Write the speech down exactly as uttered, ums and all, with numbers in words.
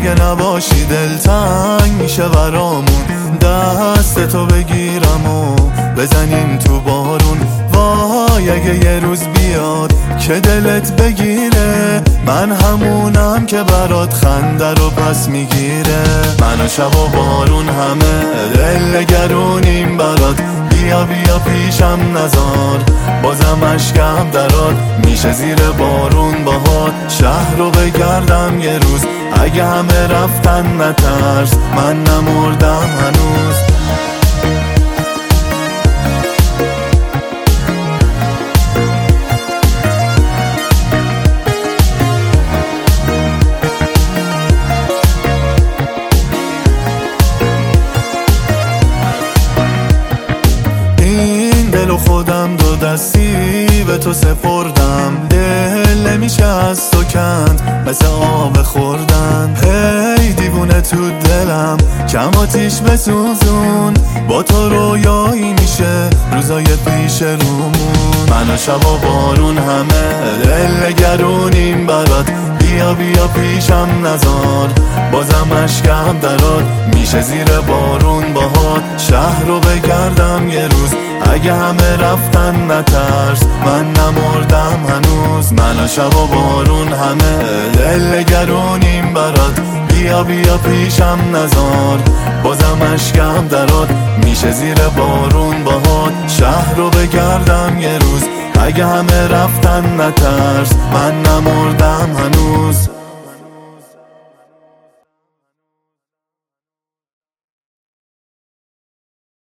اگه نباشی دلتنگ میشه برامون، دست تو بگیرم و بزنیم تو بارون. وای اگه یه روز بیاد که دلت بگیره، من همونم که برات خنده رو پس میگیره. من و شب و بارون همه دل نگرونیم برات، بیا بیا پیشم نزار بازم اشکم درات. میشه زیر بارون باهات شهر رو بگردم یه روز، اگه همه رفتن نترس من نمردم هنوز. دلو خودم دو دستی به تو سپردم، دل نمیشه از تو کند مثل آب خوردن. هی دیوونه تو دلم کم آتیش بسوزون، با تو رویایی میشه روزای پیش رومون. من و شب و بارون همه دل نگرونیم برات، بیا بیا پیشم نزار بازم اشکم درات. میشه زیر بارون باهات شهر رو بگردم یه روز، اگه همه رفتن نترس من نمردم هنوز. من و شب و بارون همه دل نگرونیم برات، بیا بیا پیشم نزار بازم اشکم درات. میشه زیر بارون باهات شهر رو بگردم یه روز، اگه همه رفتن نترس من نمردم هنوز.